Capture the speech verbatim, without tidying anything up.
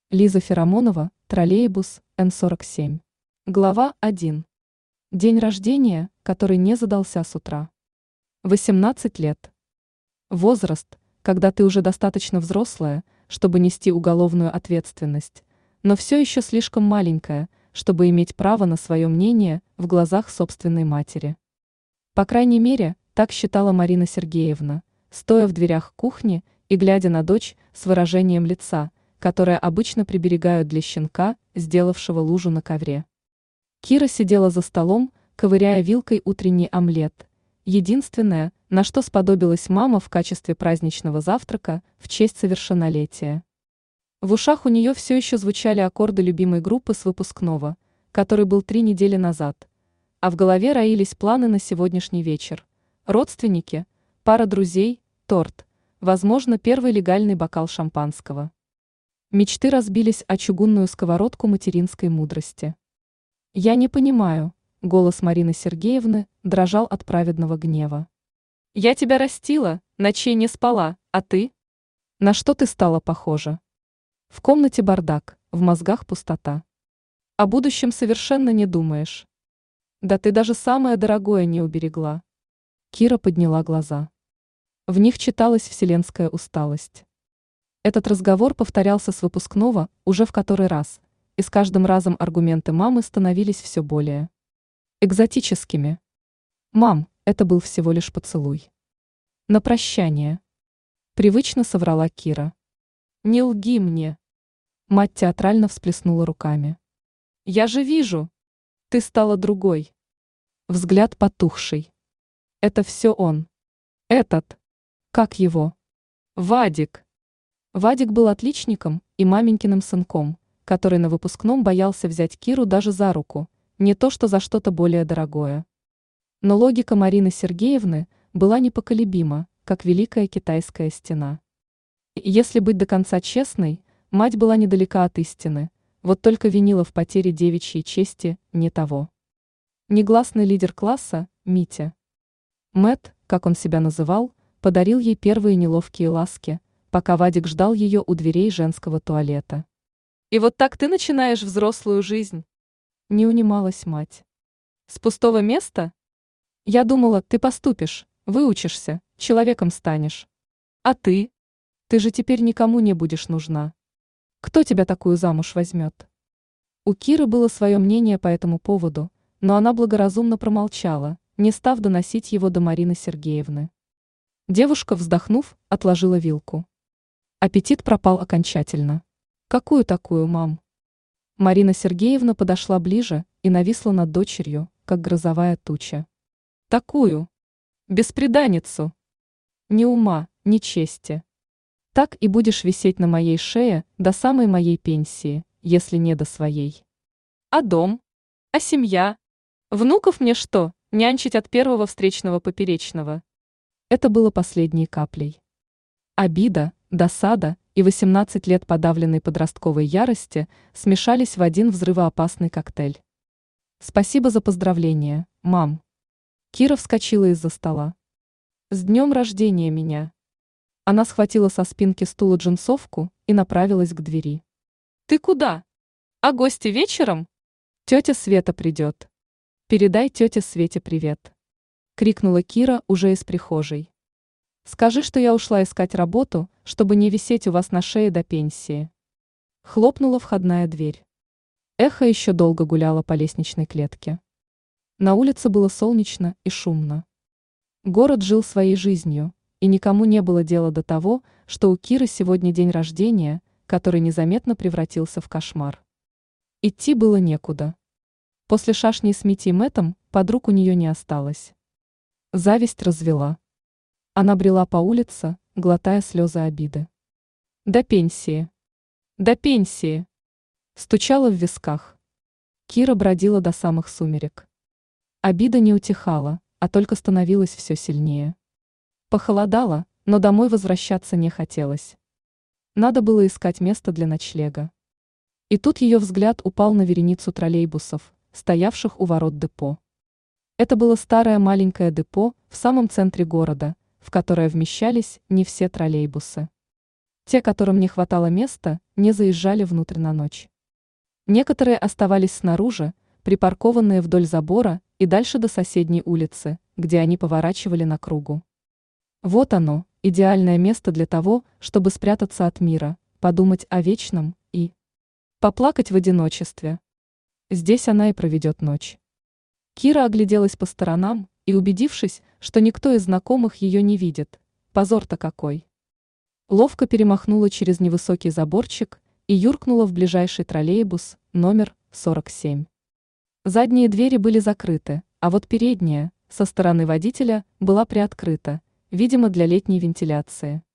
Лиза Феромонова, троллейбус, Н сорок семь. Глава один. День рождения, который не задался с утра. восемнадцать лет. Возраст, когда ты уже достаточно взрослая, чтобы нести уголовную ответственность, но все еще слишком маленькая, чтобы иметь право на свое мнение в глазах собственной матери. По крайней мере, так считала Марина Сергеевна, стоя в дверях кухни и глядя на дочь с выражением лица, которое обычно приберегают для щенка, сделавшего лужу на ковре. Кира сидела за столом, ковыряя вилкой утренний омлет, единственное, на что сподобилась мама в качестве праздничного завтрака в честь совершеннолетия. В ушах у нее все еще звучали аккорды любимой группы с выпускного, который был три недели назад, а в голове роились планы на сегодняшний вечер. Родственники, пара друзей, торт, возможно, первый легальный бокал шампанского. Мечты разбились о чугунную сковородку материнской мудрости. «Я не понимаю», — голос Марины Сергеевны дрожал от праведного гнева. «Я тебя растила, ночей не спала, а ты? На что ты стала похожа? В комнате бардак, в мозгах пустота. О будущем совершенно не думаешь. Да ты даже самое дорогое не уберегла». Кира подняла глаза. В них читалась вселенская усталость. Этот разговор повторялся с выпускного уже в который раз, и с каждым разом аргументы мамы становились все более экзотическими. «Мам, это был всего лишь поцелуй. На прощание», — привычно соврала Кира. «Не лги мне». Мать театрально всплеснула руками. «Я же вижу. Ты стала другой». Взгляд потухший. «Это все он. Этот. Как его? Вадик». Вадик был отличником и маменькиным сынком, который на выпускном боялся взять Киру даже за руку, не то что за что-то более дорогое. Но логика Марины Сергеевны была непоколебима, как Великая Китайская стена. И если быть до конца честной, мать была недалека от истины, вот только винила в потере девичьей чести не того. Негласный лидер класса, Митя. Мэт, как он себя называл, подарил ей первые неловкие ласки, пока Вадик ждал ее у дверей женского туалета. «И вот так ты начинаешь взрослую жизнь?» Не унималась мать. «С пустого места? Я думала, ты поступишь, выучишься, человеком станешь. А ты? Ты же теперь никому не будешь нужна. Кто тебя такую замуж возьмет?» У Киры было свое мнение по этому поводу, но она благоразумно промолчала, не став доносить его до Марины Сергеевны. Девушка, вздохнув, отложила вилку. Аппетит пропал окончательно. «Какую такую, мам?» Марина Сергеевна подошла ближе и нависла над дочерью, как грозовая туча. «Такую. Бесприданницу. Ни ума, ни чести. Так и будешь висеть на моей шее до самой моей пенсии, если не до своей. А дом? А семья? Внуков мне что, нянчить от первого встречного поперечного?» Это было последней каплей. Обида, досада и восемнадцать лет подавленной подростковой ярости смешались в один взрывоопасный коктейль. «Спасибо за поздравление, мам». Кира вскочила из-за стола. «С днем рождения меня». Она схватила со спинки стула джинсовку и направилась к двери. «Ты куда? А гости вечером? Тетя Света придет. Передай тете Свете привет», — крикнула Кира уже из прихожей. «Скажи, что я ушла искать работу, чтобы не висеть у вас на шее до пенсии». Хлопнула входная дверь. Эхо еще долго гуляло по лестничной клетке. На улице было солнечно и шумно. Город жил своей жизнью, и никому не было дела до того, что у Киры сегодня день рождения, который незаметно превратился в кошмар. Идти было некуда. После шашни с Митей и Мэтом подруг у нее не осталось. Зависть развела. Она брела по улице, глотая слезы обиды. До пенсии. До пенсии. Стучала в висках. Кира бродила до самых сумерек. Обида не утихала, а только становилась все сильнее. Похолодало, но домой возвращаться не хотелось. Надо было искать место для ночлега. И тут ее взгляд упал на вереницу троллейбусов, стоявших у ворот депо. Это было старое маленькое депо в самом центре города, в которое вмещались не все троллейбусы. Те, которым не хватало места, не заезжали внутрь на ночь. Некоторые оставались снаружи, припаркованные вдоль забора и дальше до соседней улицы, где они поворачивали на кругу. Вот оно, идеальное место для того, чтобы спрятаться от мира, подумать о вечном и поплакать в одиночестве. Здесь она и проведет ночь. Кира огляделась по сторонам и, убедившись, что никто из знакомых ее не видит, позор-то какой, ловко перемахнула через невысокий заборчик и юркнула в ближайший троллейбус номер сорок семь. Задние двери были закрыты, а вот передняя, со стороны водителя, была приоткрыта, видимо, для летней вентиляции.